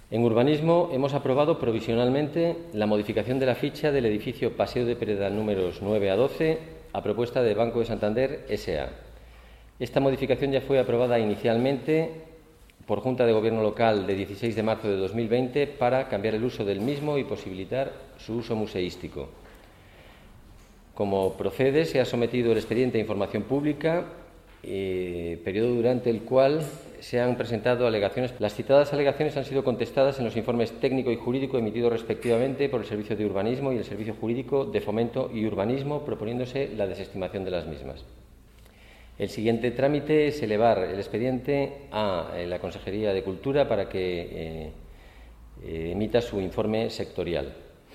En urbanismo hemos aprobado provisionalmente la modificación de la ficha del edificio Paseo de Pereda números 9 a 12 a propuesta de Banco de Santander S.A. Esta modificación ya fue aprobada inicialmente por Junta de Gobierno Local de 16 de marzo de 2020 para cambiar el uso del mismo y posibilitar su uso museístico. Como procede, se ha sometido el expediente a información pública, periodo durante el cual se han presentado alegaciones. Las citadas alegaciones han sido contestadas en los informes técnico y jurídico emitidos respectivamente por el Servicio de Urbanismo y el Servicio Jurídico de Fomento y Urbanismo, proponiéndose la desestimación de las mismas. El siguiente trámite es elevar el expediente a la Consejería de Cultura para que emita su informe sectorial.